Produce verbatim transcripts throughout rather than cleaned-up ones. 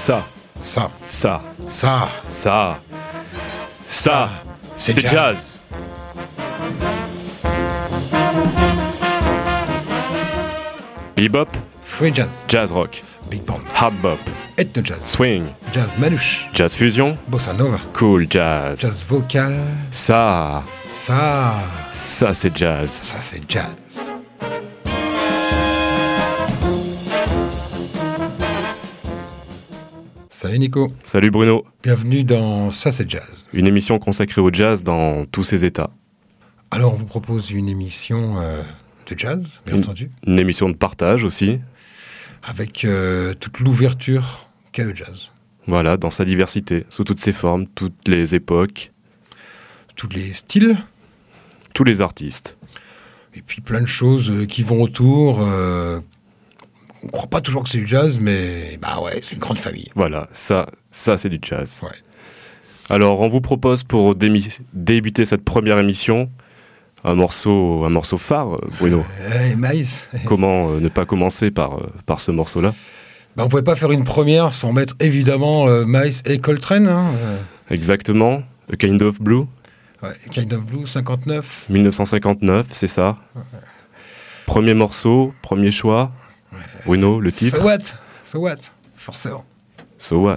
Ça, Ça, ça, ça, ça, ça, c'est c'est jazz. jazz. Bebop, free jazz, jazz rock, big band, hard bop, ethno jazz, swing, jazz manouche, jazz fusion, bossa nova, cool jazz. jazz vocal, Ça, ça, ça c'est jazz. ça c'est jazz. Salut Nico, Salut Bruno, bienvenue dans Ça c'est jazz. une émission consacrée au jazz dans tous ses états. Alors on vous propose une émission euh, de jazz, bien Une- entendu, Une émission de partage aussi, avec euh, toute l'ouverture qu'a le jazz. voilà, dans sa diversité, sous toutes ses formes, toutes les époques, Tous les styles, tous les artistes. et puis plein de choses euh, qui vont autour. euh, on ne croit pas toujours que c'est du jazz, mais bah ouais, c'est une grande famille. Voilà, ça, ça c'est du jazz. Ouais. Alors, on vous propose pour démi- débuter cette première émission un morceau, un morceau phare, euh, Bruno. Eh, Maïs, Comment euh, ne pas commencer par, euh, par ce morceau-là? bah, on ne pouvait pas faire une première sans mettre évidemment euh, Miles et Coltrane. Hein, euh, Exactement, A Kind of Blue, ouais, Kind of Blue, cinquante-neuf. dix-neuf cent cinquante-neuf, c'est ça. Premier morceau, premier choix. Bruno, le titre. So what So what Forcément. So what?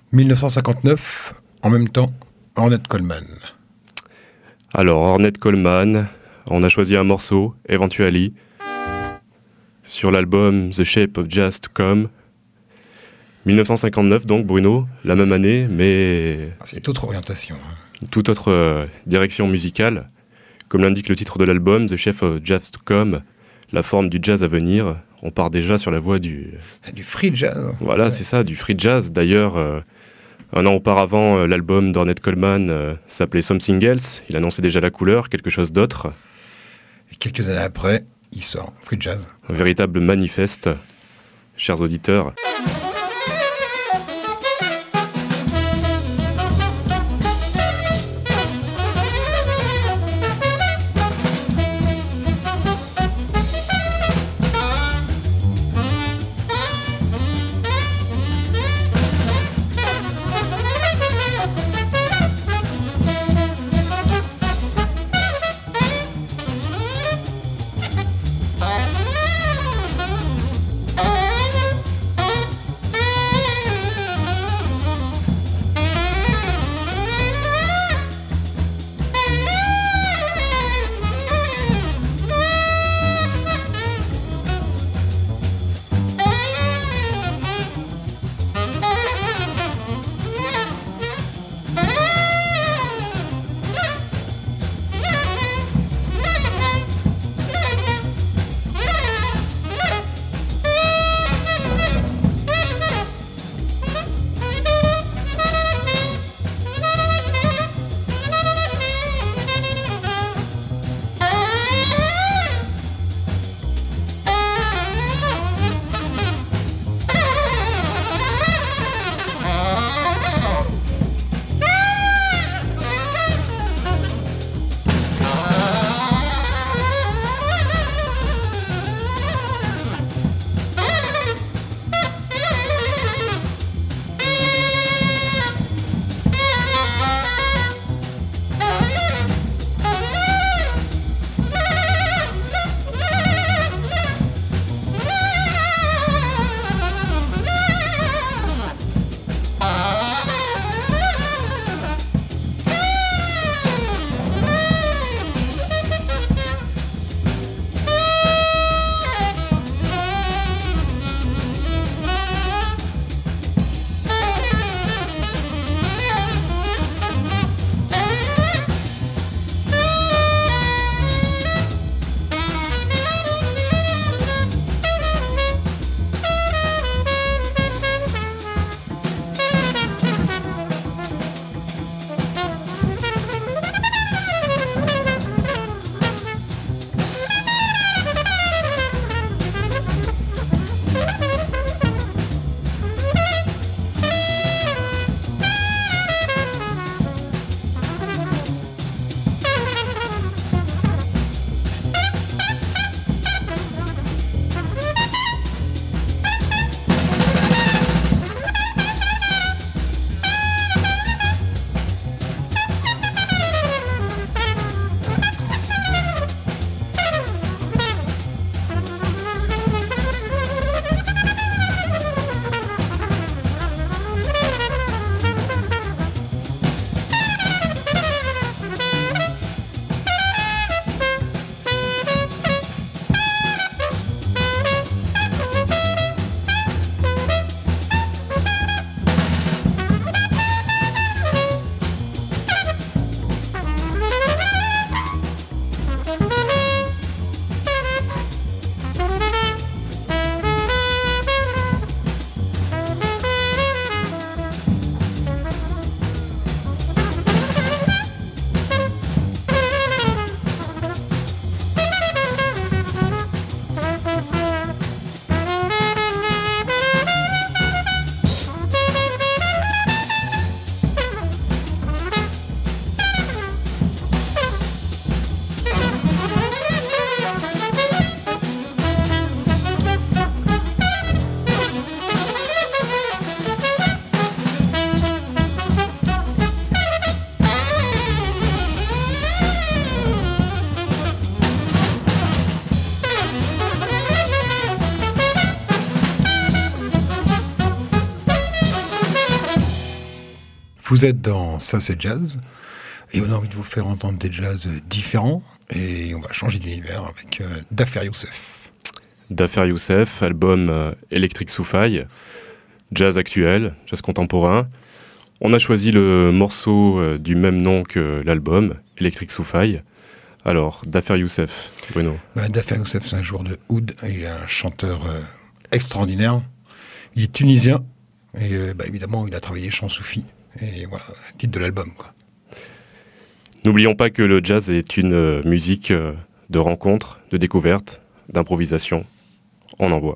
dix-neuf cent cinquante-neuf, en même temps, Ornette Coleman. Alors, Ornette Coleman, on a choisi un morceau, Eventually, sur l'album The Shape of Jazz to Come. dix-neuf cent cinquante-neuf, donc, Bruno, la même année, mais... Ah, c'est une autre orientation. Hein. Une toute autre euh, direction musicale. Comme l'indique le titre de l'album, The Shape of Jazz to Come, la forme du jazz à venir. On part déjà sur la voie du... Du free jazz. Voilà, ouais. C'est ça, du free jazz. D'ailleurs, euh, un an auparavant, euh, l'album d'Ornette Coleman euh, s'appelait Something Else. Il annonçait déjà la couleur, quelque chose d'autre. Et quelques années après, il sort free jazz. Un véritable manifeste, chers auditeurs. Vous êtes dans Ça c'est jazz, et on a envie de vous faire entendre des jazz différents, et on va changer d'univers avec euh, Dafer Youssef. Dafer Youssef, album euh, Electric Soufaï, jazz actuel, jazz contemporain. On a choisi le morceau euh, du même nom que l'album, Electric Soufaï. Alors, Dafer Youssef, Bruno. Bah, Dafer Youssef, c'est un joueur de oud, il est un chanteur euh, extraordinaire. Il est tunisien, et euh, bah, évidemment, il a travaillé les chants soufis. Et voilà, le titre de l'album, quoi. N'oublions pas que le jazz est une euh, musique euh, de rencontre, de découverte, d'improvisation. On en voit.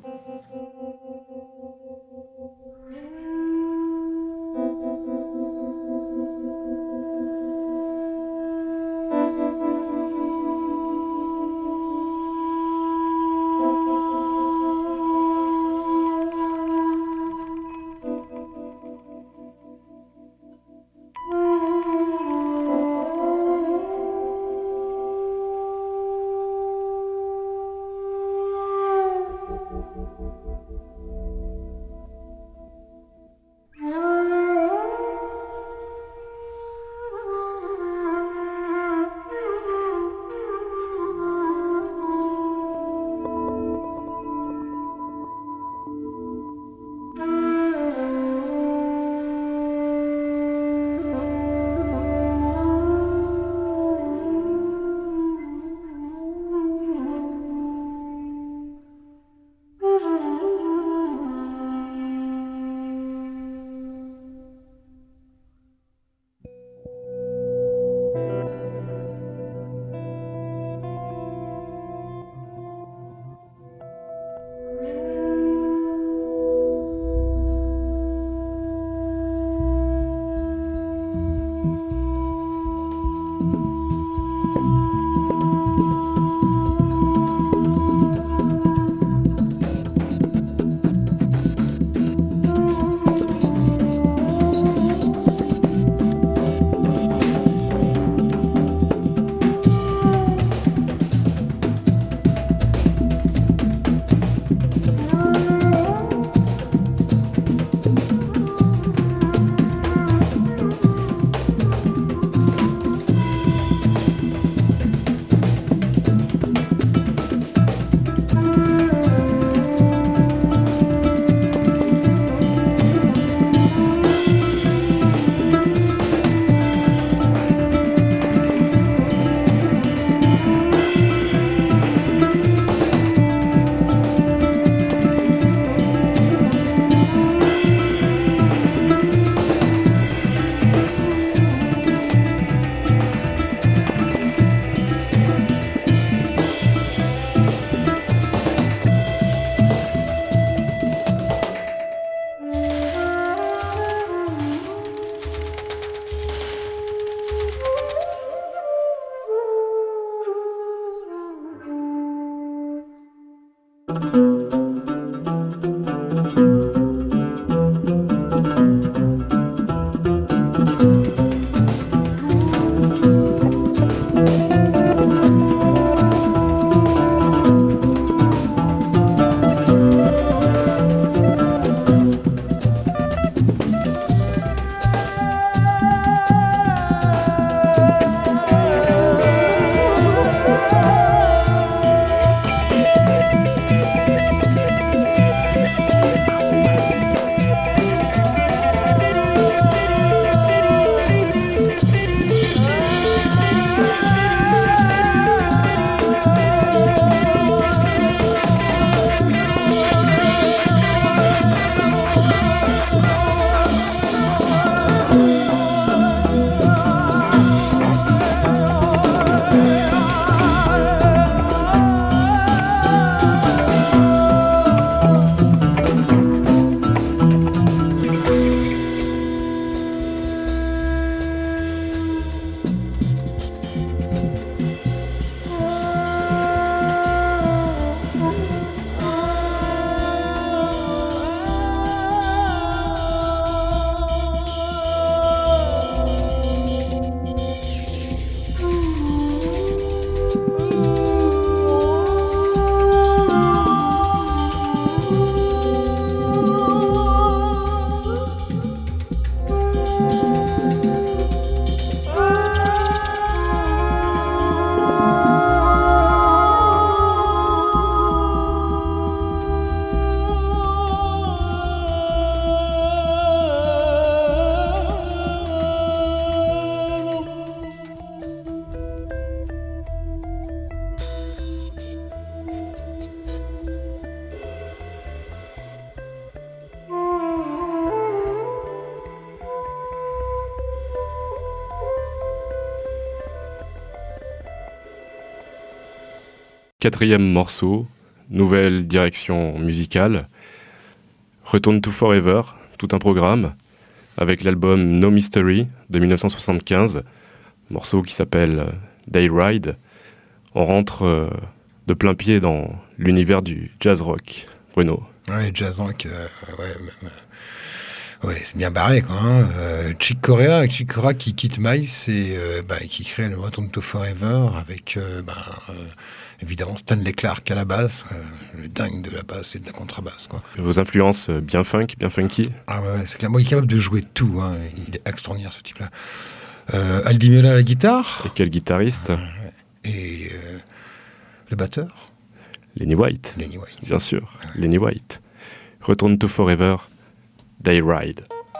quatrième morceau, nouvelle direction musicale. Return to Forever, tout un programme, avec l'album No Mystery de dix-neuf cent soixante-quinze, morceau qui s'appelle Day Ride. On rentre euh, de plein pied dans l'univers du jazz rock. Bruno. Ouais, jazz rock, euh, ouais, même, euh, ouais, c'est bien barré, quoi. Hein. Euh, Chick Corea, Chick Corea qui quitte Miles et euh, bah, qui crée le Return to Forever avec euh, bah, euh, évidemment Stanley Clarke à la basse, euh, le dingue de la basse et de la contrebasse, quoi. Vos influences bien funk, bien funky. Ah ouais, ouais, c'est clair. Moi, il est capable de jouer tout. Hein. Il est extraordinaire, ce type-là. Euh, Aldi Meola à la guitare. Et quel guitariste. Euh, Et euh, le batteur. Lenny White. Lenny White. Bien sûr, ouais. Lenny White. Return to Forever, Day Ride.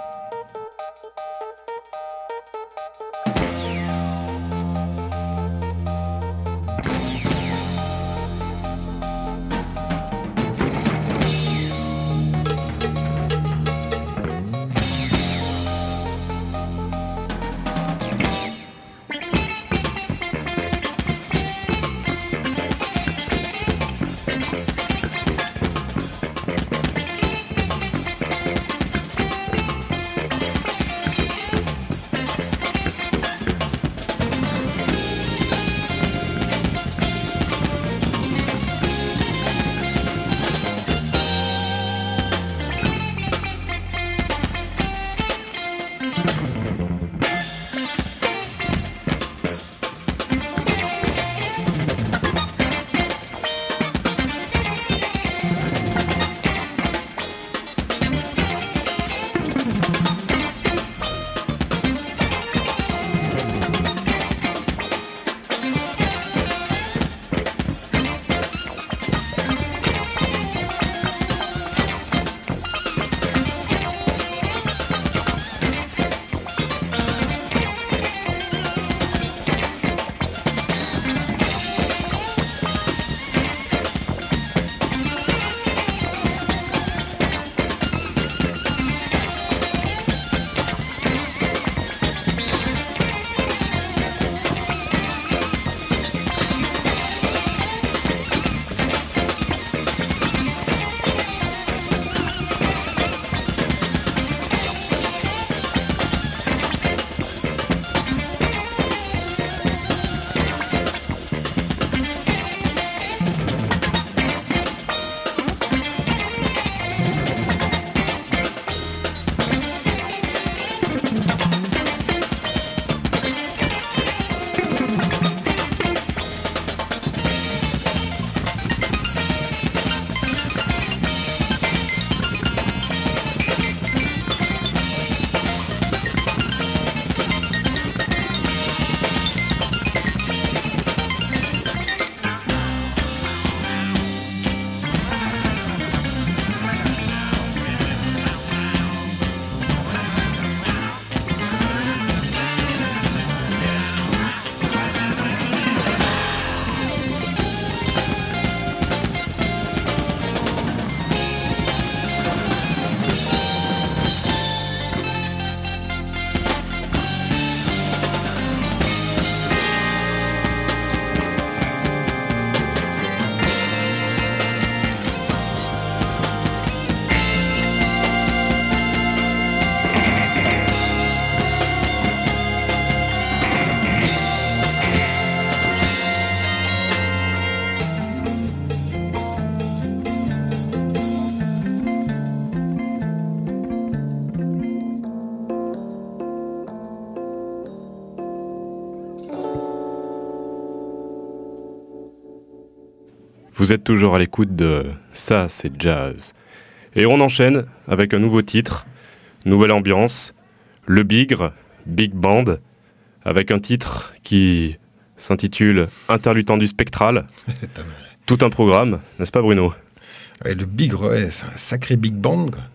Vous êtes toujours à l'écoute de Ça, c'est jazz. Et on enchaîne avec un nouveau titre, nouvelle ambiance, Le Bigre, Big Band, avec un titre qui s'intitule Interlutendu spectral. Pas mal. Tout un programme, n'est-ce pas Bruno ? Ouais, le Bigre, ouais, c'est un sacré big band, quoi.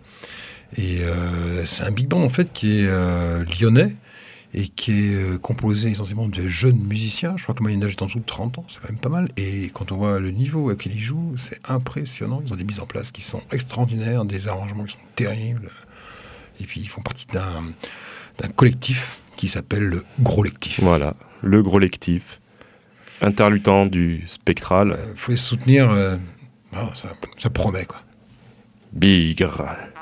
Et euh, c'est un big band en fait qui est euh, lyonnais et qui est euh, composé essentiellement de jeunes musiciens. Je crois que le moyen d'âge est en dessous de trente ans, c'est quand même pas mal. Et quand on voit le niveau auquel ils jouent, c'est impressionnant. Ils ont des mises en place qui sont extraordinaires, des arrangements qui sont terribles. Et puis ils font partie d'un, d'un collectif qui s'appelle le Gros Lectif. Voilà, le Gros Lectif. interluttant du spectral. Il faut les soutenir, euh, bon, ça, ça promet, quoi. Bigre.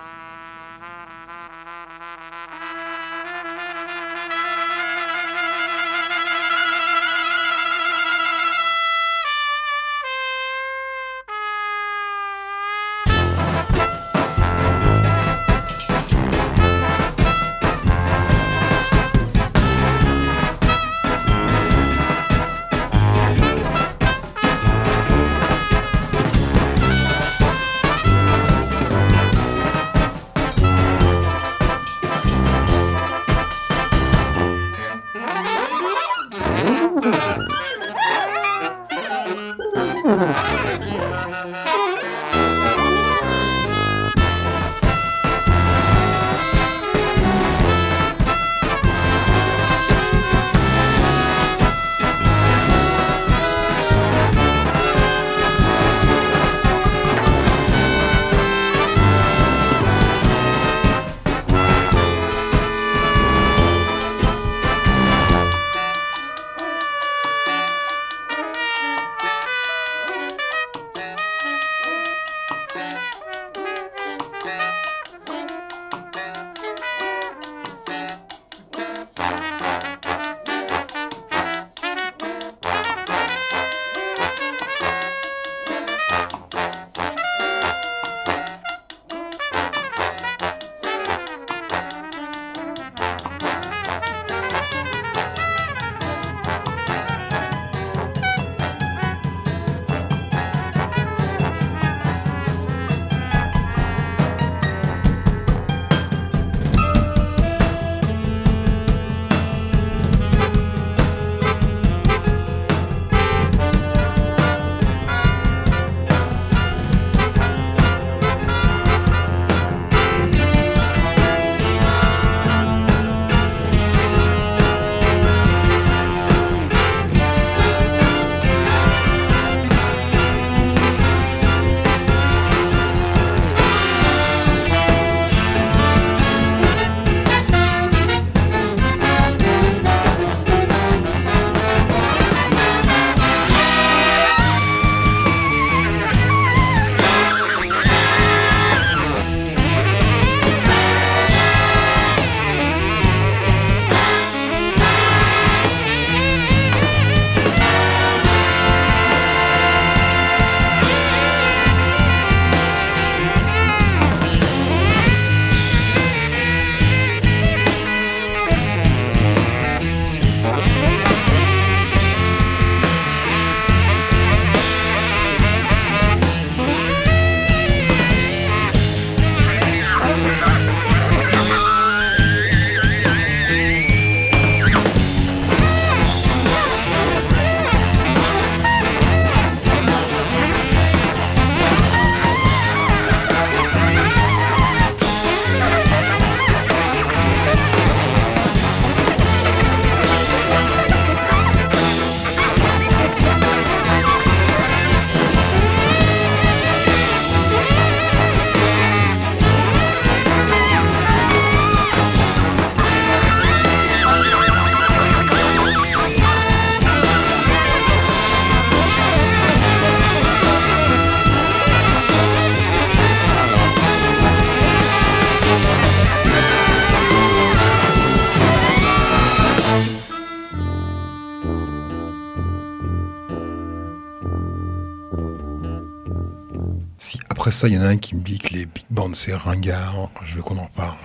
Si après ça, il y en a un qui me dit que les big bands, c'est ringard, je veux qu'on en parle.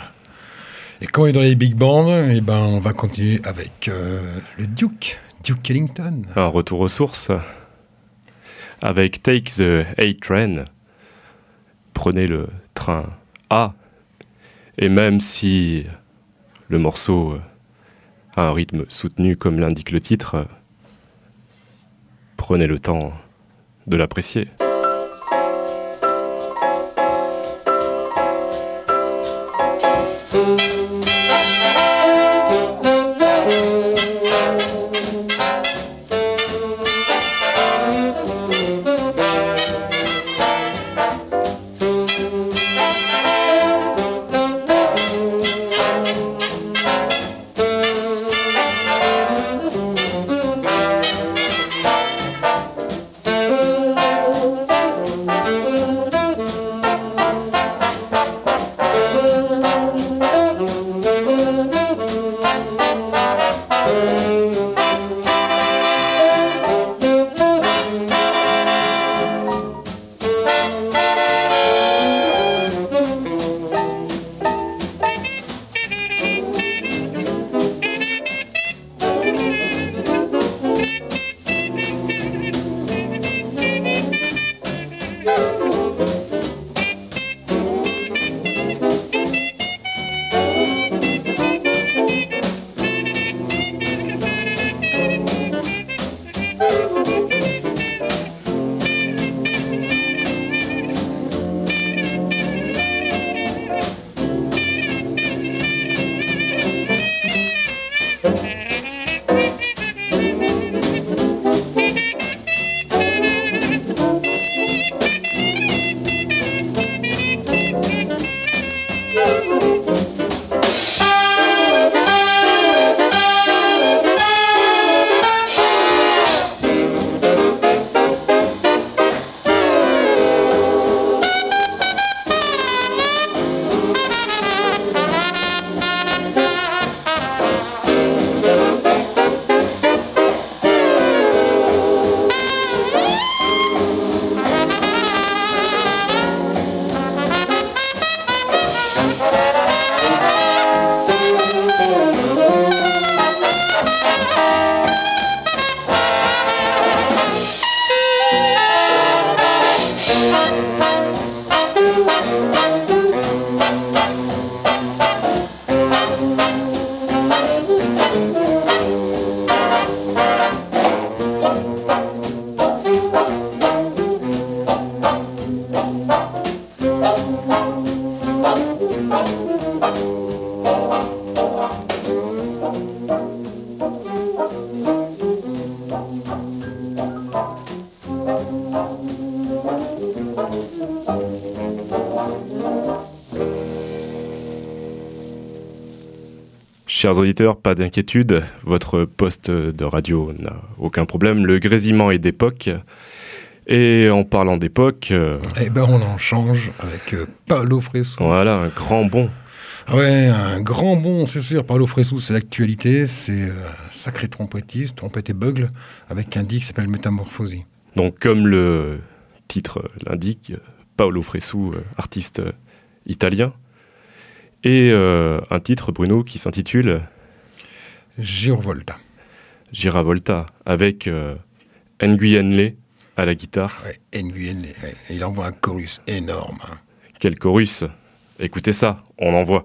Et quand on est dans les big bands, eh ben, on va continuer avec euh, le Duke, Duke Ellington. Un retour aux sources. Avec Take the A Train. Prenez le train A. Et même si le morceau a un rythme soutenu comme l'indique le titre, prenez le temps de l'apprécier. Chers auditeurs, pas d'inquiétude, votre poste de radio n'a aucun problème, le grésillement est d'époque. Et en parlant d'époque... Euh... Eh ben on en change avec euh, Paolo Fresu. Voilà, un grand bond. Ouais, un grand bond, c'est sûr. Paolo Fresu, c'est l'actualité, c'est euh, un sacré trompettiste, trompette et bugle, avec un disque qui s'appelle Metamorphosi. Donc comme le titre l'indique, Paolo Fresu, euh, artiste euh, italien. Et euh, un titre, Bruno, qui s'intitule Giravolta. Giravolta, avec euh, Nguyen Le à la guitare. Ouais, Nguyen Le, ouais. Il envoie un chorus énorme. Hein. Quel chorus! Écoutez ça, on envoie.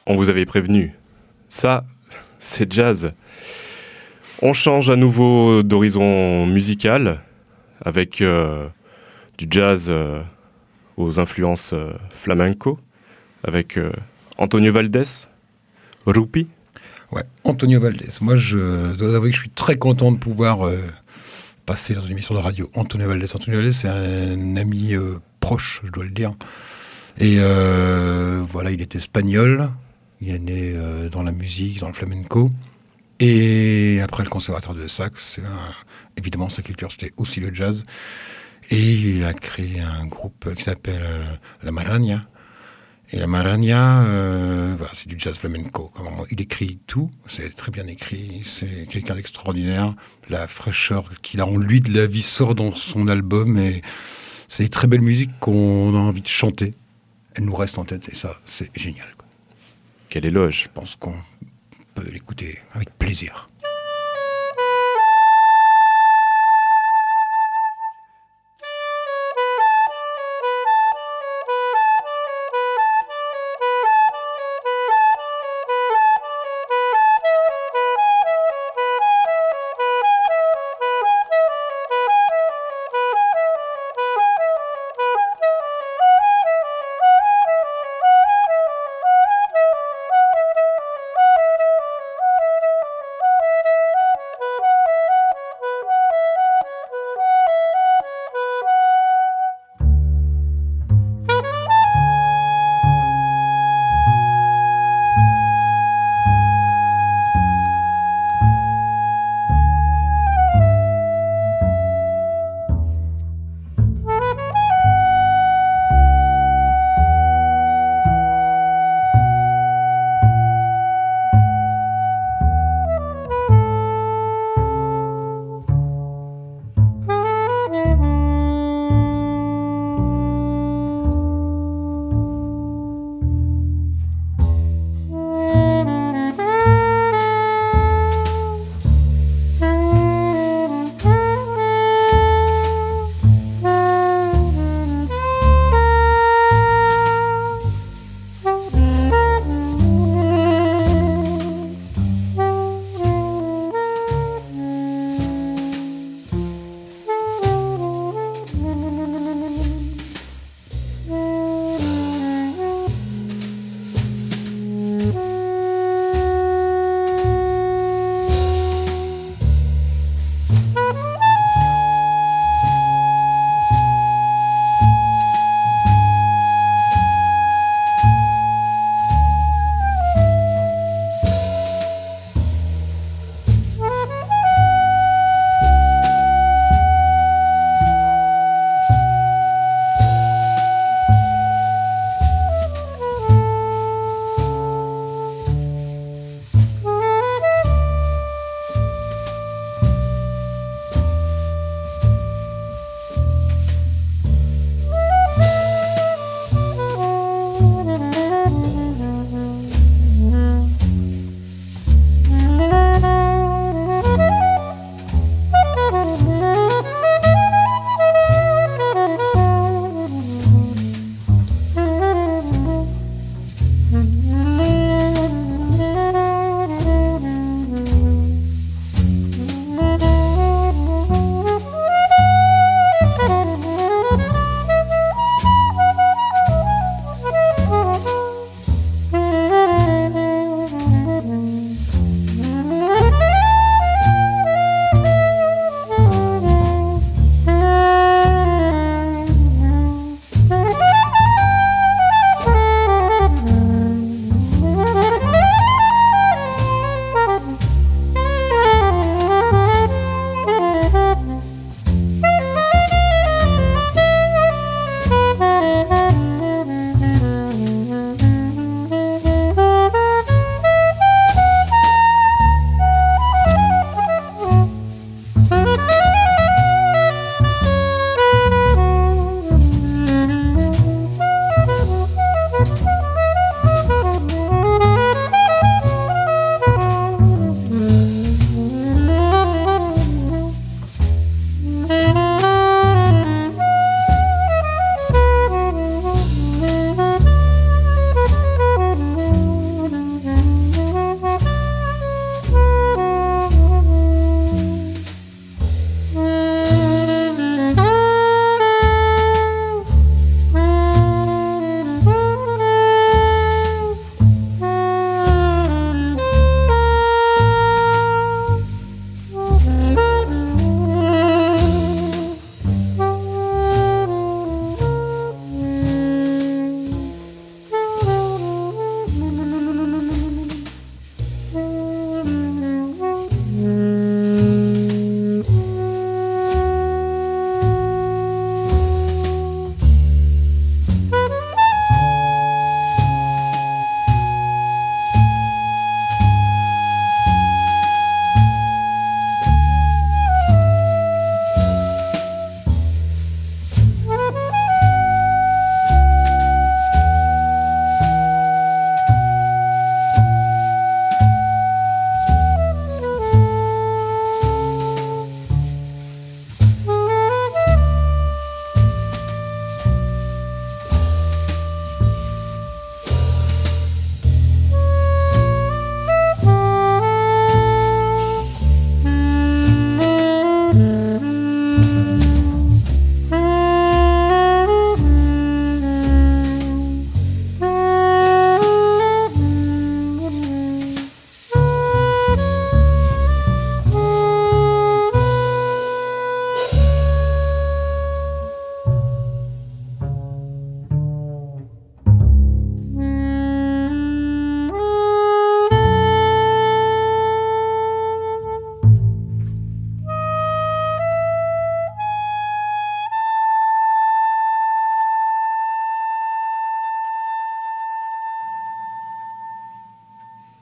On vous avait prévenu. Ça, c'est jazz. On change à nouveau d'horizon musical avec euh, du jazz euh, aux influences euh, flamenco, avec euh, Antonio Valdés, Rupi. Ouais, Antonio Valdés. Moi, je dois avouer que je suis très content de pouvoir euh, passer dans une émission de radio. Antonio Valdés. Antonio Valdés, c'est un ami euh, proche, je dois le dire. Et euh, voilà, il est espagnol. Il est né euh, dans la musique, dans le flamenco. Et après le conservatoire de Saxe, eh ben, évidemment, sa culture, c'était aussi le jazz. Et il a créé un groupe qui s'appelle euh, La Maraña. Et La Maraña, euh, voilà, c'est du jazz flamenco. Comment il écrit tout, c'est très bien écrit. C'est quelqu'un d'extraordinaire. La fraîcheur qu'il a en lui de la vie sort dans son album. Et c'est des très belles musiques qu'on a envie de chanter. Elles nous restent en tête. Et ça, c'est génial, quoi. Quel éloge. Je pense qu'on peut l'écouter avec plaisir.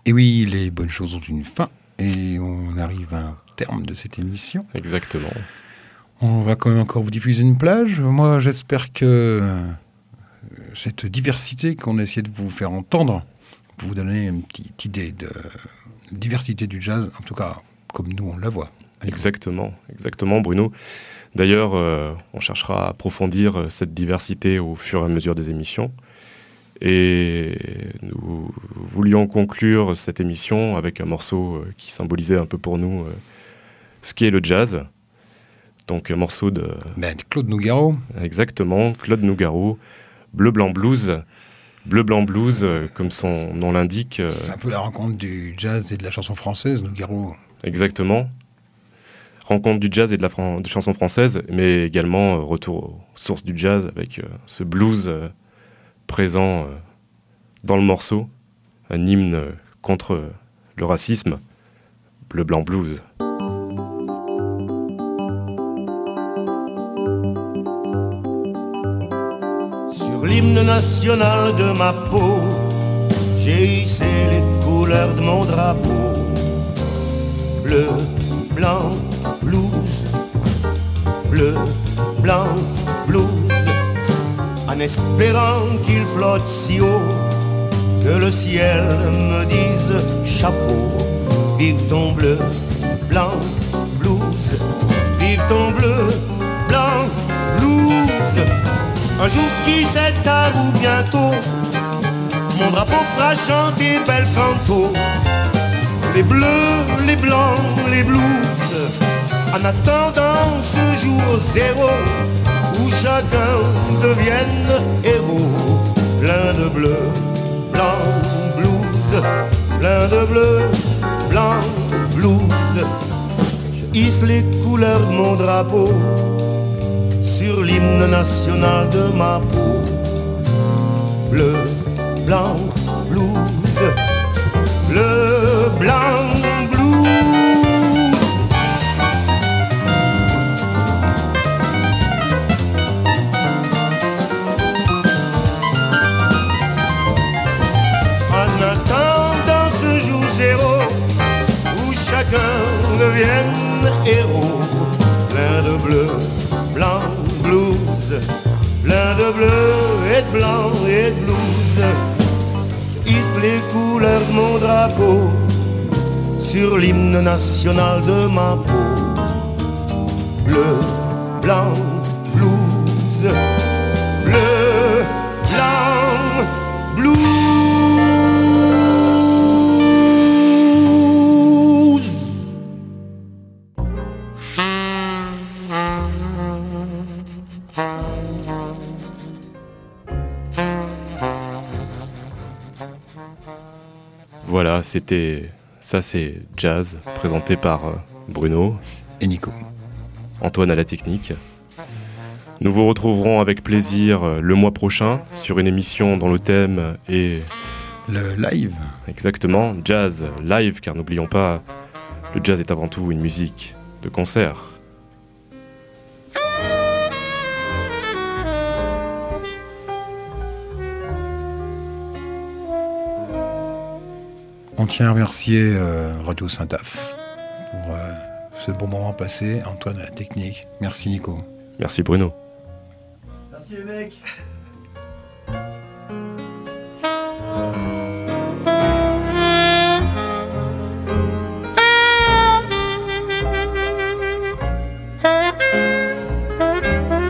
Et oui, les bonnes choses ont une fin. Et on arrive à un terme de cette émission. Exactement. On va quand même encore vous diffuser une plage. Moi, j'espère que cette diversité qu'on a essayé de vous faire entendre, pour vous donner une petite idée de diversité du jazz, en tout cas, comme nous, on la voit. Exactement, exactement, Bruno. D'ailleurs, euh, on cherchera à approfondir cette diversité au fur et à mesure des émissions. Et nous voulions conclure cette émission avec un morceau qui symbolisait un peu pour nous euh, ce qu'est le jazz. Donc un morceau de... Ben, Claude Nougaro. Exactement, Claude Nougaro, Bleu Blanc Blues. Bleu Blanc Blues, euh, comme son nom l'indique. Euh... C'est un peu la rencontre du jazz et de la chanson française, Nougaro. Exactement. Rencontre du jazz et de la fran- de chanson française, mais également euh, retour aux sources du jazz avec euh, ce blues euh, présent euh, dans le morceau, un hymne euh, contre euh, le racisme, Bleu Blanc Blues. Sur l'hymne national de ma peau, j'ai hissé les couleurs de mon drapeau. Bleu, blanc, blues. Bleu, blanc, blues. En espérant qu'il flotte si haut que le ciel me dise chapeau. Vive ton bleu, blanc, blues. Vive ton bleu, blanc, blues. Un jour qui s'éteint ou bientôt, mon drapeau fera chanter bel canto. Les bleus, les blancs, les blues. En attendant ce jour zéro où chacun devienne héros. Plein de bleu, blanc, blues. Plein de bleu, blanc, blues. Je hisse les couleurs de mon drapeau sur l'hymne national de ma peau. Bleu, blanc, blues. Bleu, blanc, blues. En attendant ce jour zéro où chacun devienne héros. Plein de bleu, blanc, blues, plein de bleu et de blanc et de blues. Je hisse les couleurs de mon drapeau sur l'hymne national de ma peau. Bleu, blanc, blues. Bleu, blanc, blues. Voilà, c'était... Ça, c'est Jazz, présenté par euh, Bruno. Et Nico. Antoine à la technique. Nous vous retrouverons avec plaisir euh, le mois prochain sur une émission dont le thème est... Le live. Exactement, jazz, live, car n'oublions pas, le jazz est avant tout une musique de concert. On tient à remercier euh, Radio Saint-Af pour euh, ce bon moment passé. Antoine à la technique. Merci Nico. Merci Bruno. Merci les mecs.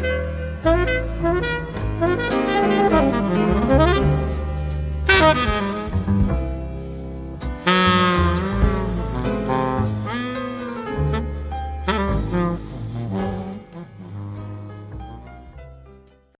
Thank you.